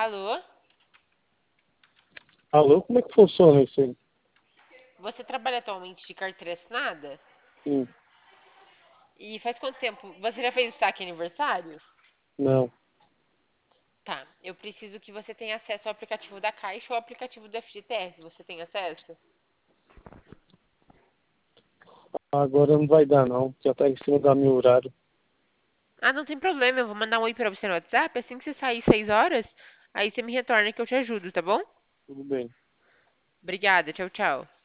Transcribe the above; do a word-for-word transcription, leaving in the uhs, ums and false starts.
Alô? Alô, como é que funciona isso aí? Você trabalha atualmente de carteira assinada? Hum, E faz quanto tempo? Você já fez o saque aniversário? não. Tá, eu preciso que você tenha acesso ao aplicativo da Caixa ou ao aplicativo do F G T S. Você tem acesso? Agora não vai dar, não. Já tá em cima do meu horário. Ah, não tem problema, eu vou mandar um oi pra você no WhatsApp. Assim que você sair seis horas, aí você me retorna que eu te ajudo, tá bom? Tudo bem. Obrigada, tchau, tchau.